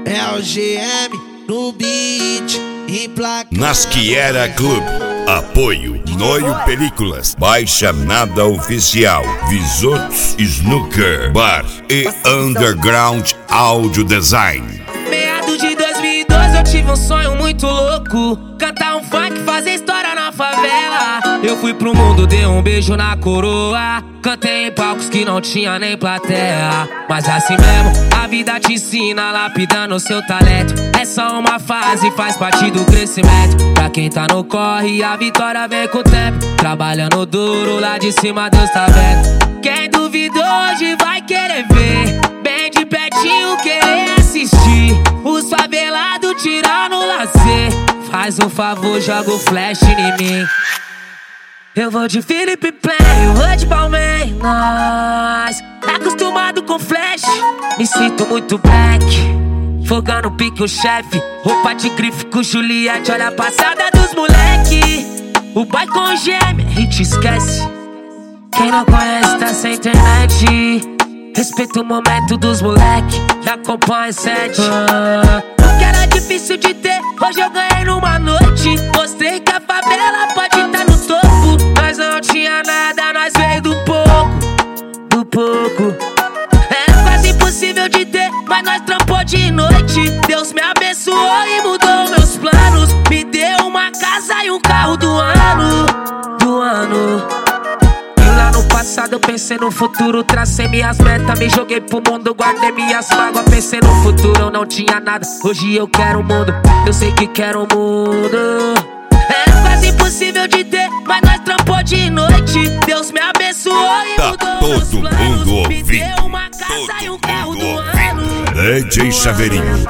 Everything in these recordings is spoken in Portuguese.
É o GM no beat, emplacado. Nasquiera Club. Apoio Noio Películas, Baixa Nada Oficial, Visotos Snooker Bar e Underground Audio Design. Meados de 2012 eu tive um sonho muito louco, cantar um funk, fazer história na favela. Eu fui pro mundo, dei um beijo na coroa, cantei em palcos que não tinha nem plateia. Mas assim mesmo, a vida te ensina, lapidando o seu talento. É só uma fase, faz parte do crescimento. Pra quem tá no corre, a vitória vem com o tempo. Trabalhando duro, lá de cima Deus tá vendo. Quem duvidou hoje vai querer ver, bem de pertinho querer assistir os favelados tirando o lazer. Faz um favor, joga o flash em mim. Eu vou de Felipe Play, eu vou de Palmeiras. Acostumado com flash, me sinto muito black. Fogando pique o chefe, roupa de grife com Juliette. Olha a passada dos moleque, o boy com gêmea, a gente esquece. Quem não conhece tá sem internet. Respeita o momento dos moleque, já acompanha 7. O que era difícil de ter, hoje eu ganhei numa noite. Mostrei que a favela pode estar no topo. Nós não tinha nada, nós veio do pouco, do pouco. Era quase impossível de ter, mas nós trampou de noite. Deus me abençoou e mudou meus planos. Me deu uma casa e um carro do ano, do ano. Lá no passado eu pensei no futuro, tracei minhas metas, me joguei pro mundo, guardei minhas mágoas, pensei no futuro, eu não tinha nada, hoje eu quero o mundo, eu sei que quero o mundo. Era quase impossível de ter, mas nós trampou de noite. Deus me abençoou e mudou meus planos. Me deu uma casa e um carro do ano. DJ Chaveirinho.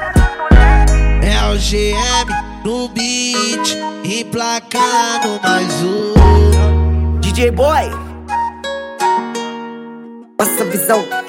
É o GM no beat, emplacando mais um. DJ Boy, passa a visão.